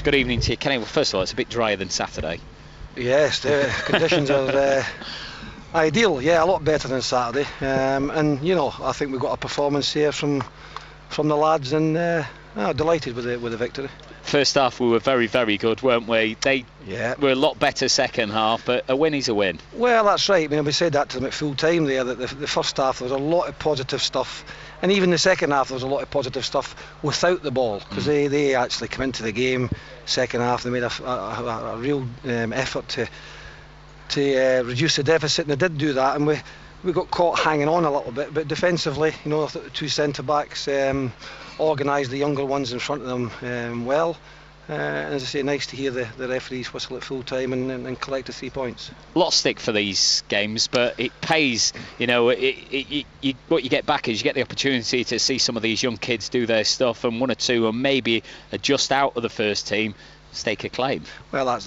Good evening to you, Kenny. Well, first of all, it's a bit drier than Saturday. Yes, the conditions are ideal. Yeah, a lot better than Saturday. And you know, I think we've got a performance here from the lads, and delighted with the victory. First half we were very, very good, weren't we? They were a lot better second half, but a win is a win. Well, that's right. I mean, we said that to them at full time there, that the first half there was a lot of positive stuff, and even the second half there was a lot of positive stuff without the ball, because they actually come into the game second half. They made a real effort to reduce the deficit, and they did do that, and we got caught hanging on a little bit, but defensively, you know, I thought the two centre backs organised the younger ones in front of them well. And as I say, nice to hear the referees whistle at full time and collect the 3 points. A lot of stick for these games, but it pays. You know, what you get back is you get the opportunity to see some of these young kids do their stuff, and one or two and maybe just out of the first team stake a claim. Well, that's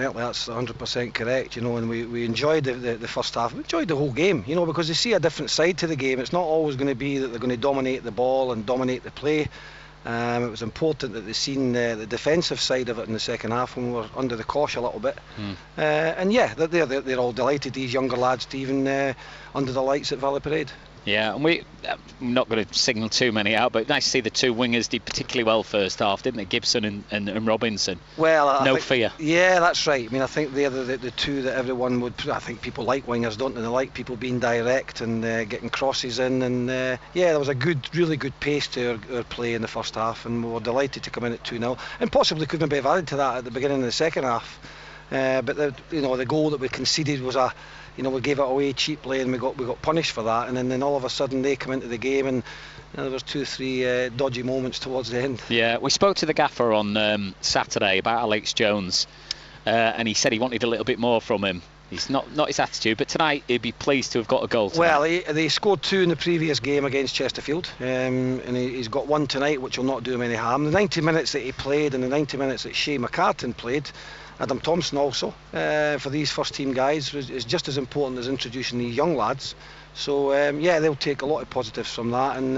100% correct, you know, and we enjoyed the first half. We enjoyed the whole game, you know, because they see a different side to the game. It's not always going to be that they're going to dominate the ball and dominate the play. It was important that they seen the defensive side of it in the second half when we were under the cosh a little bit. And yeah, they're all delighted, these younger lads, to even under the lights at Valley Parade. Yeah, and we're not going to signal too many out, but nice to see the two wingers did particularly well first half, didn't they? Gibson and Robinson. Well, no fear. Yeah, that's right. I mean, I think they're the two that everyone would. I think people like wingers, don't they? They like people being direct and getting crosses in. And yeah, there was a really good pace to our play in the first half, and we were delighted to come in at 2-0, and possibly could maybe have added to that at the beginning of the second half. But the goal that we conceded was we gave it away cheaply, and we got punished for that, and then all of a sudden they come into the game, and there was 2 or 3 dodgy moments towards the end. Yeah, we spoke to the gaffer on Saturday about Alex Jones, and he said he wanted a little bit more from him. He's not his attitude, but tonight he'd be pleased to have got a goal tonight. Well, they scored 2 in the previous game against Chesterfield, and he's got 1 tonight, which will not do him any harm. The 90 minutes that he played and the 90 minutes that Shea McCartan played, Adam Thompson also, for these first team guys, is just as important as introducing these young lads. So yeah, they'll take a lot of positives from that, and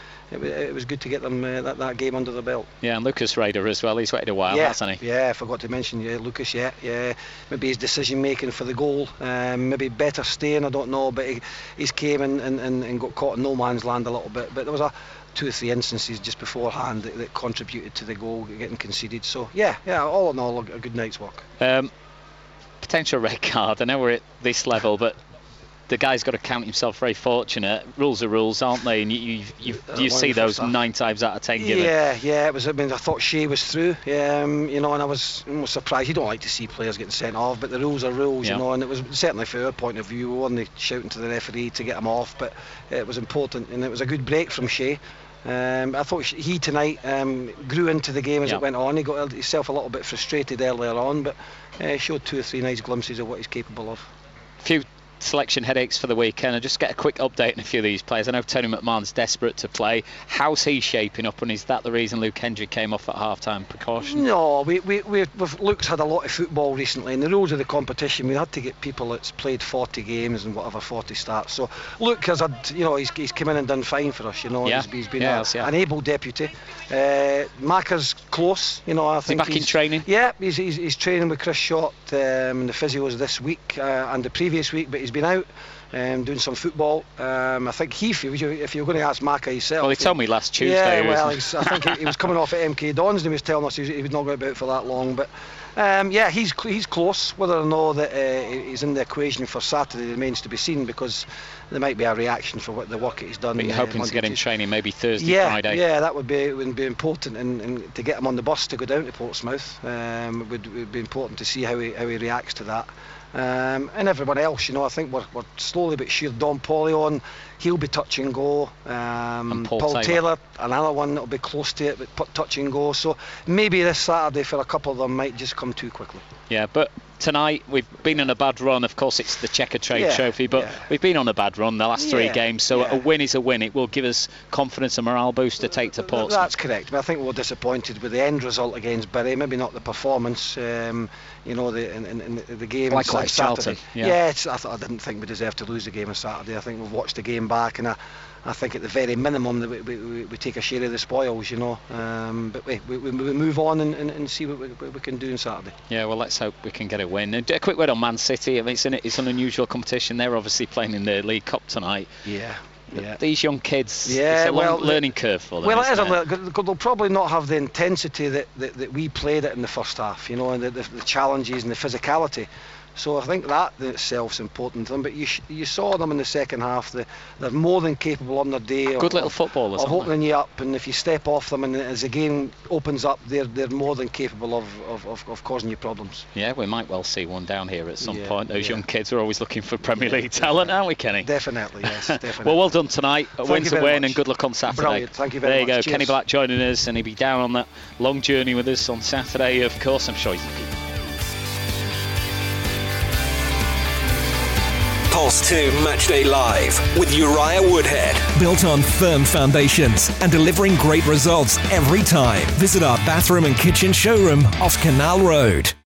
it was good to get them that game under the belt. Yeah, and Lucas Rader as well, he's waited a while, hasn't he? Yeah, I forgot to mention Lucas, yeah. Maybe his decision making for the goal, maybe better staying, I don't know, but he's came and got caught in no man's land a little bit, but there was 2 or 3 instances just beforehand that contributed to the goal getting conceded. So yeah, all in all, a good night's work. Potential red card. I know we're at this level, but the guy's got to count himself very fortunate. Rules are rules, aren't they? And you see those 9 times out of 10 given. Yeah, it was. I mean, I thought Shea was through, and I was surprised. You don't like to see players getting sent off, but the rules are rules, you know. And it was certainly from our point of view, we weren't shouting to the referee to get him off, but it was important, and it was a good break from Shea. I thought he tonight grew into the game as it went on. He got himself a little bit frustrated earlier on, but showed 2 or 3 nice glimpses of what he's capable of. A few selection headaches for the weekend. I'll just get a quick update on a few of these players. I know Tony McMahon's desperate to play. How's he shaping up, and is that the reason Luke Hendry came off at half-time? Precaution? No, Luke's had a lot of football recently, and the rules of the competition, we had to get people that's played 40 games and 40 starts. So Luke has had, he's come in and done fine for us, he's been an able deputy. Macca's close, I think. Is he back in training? Yeah, he's training with Chris Shott and the physios this week and the previous week, but he's been out doing some football. I think he feels, if you're going to ask Macca himself. Well, he told me last Tuesday. Yeah, well, I think he was coming off at MK Dons and he was telling us he was not going to be out for that long. But yeah, he's close. Whether or not that he's in the equation for Saturday remains to be seen, because there might be a reaction for what the work that he's done. But you're hoping to get him training maybe Thursday, Friday. Yeah, that would be important, and to get him on the bus to go down to Portsmouth would be important to see how he reacts to that. And everyone else, I think we're slowly but sure. Don Pollion, he'll be touch and go. And Paul Taylor, another one that'll be close to it, but touch and go. So maybe this Saturday for a couple of them might just come too quickly. Yeah, but tonight we've been on a bad run. Of course, it's the Checkatrade Trophy, but we've been on a bad run the last 3 games. So a win is a win. It will give us confidence and morale boost to take to Portsmouth. That's correct. But I think we're disappointed with the end result against Bury. Maybe not the performance. The game. Like Saturday. Charlton. Yeah. I didn't think we deserved to lose the game on Saturday. I think we've watched the game back, and I think at the very minimum that we take a share of the spoils, but we move on and see what we can do on Saturday. Yeah, well, let's hope we can get a win. And a quick word on Man City. I mean, it's an unusual competition. They're obviously playing in the League Cup tonight. Yeah. These young kids, it's a long learning curve for them. Well, it is. They'll probably not have the intensity that we played it in the first half, and the challenges and the physicality. So I think that in itself is important to them. But you saw them in the second half. They're more than capable on their day. Good little footballers. Of opening you up, and if you step off them, and as the game opens up, they're more than capable of causing you problems. Yeah, we might well see one down here at some point. Those young kids are always looking for Premier League talent, aren't we, Kenny? Definitely, yes. Definitely. Well done tonight. A win's a win, and good luck on Saturday. Brilliant. Thank you very much. There you go. Cheers. Kenny Black joining us, and he'll be down on that long journey with us on Saturday. Of course, I'm sure he's looking. Pulse 2 Matchday Live with Uriah Woodhead. Built on firm foundations and delivering great results every time. Visit our bathroom and kitchen showroom off Canal Road.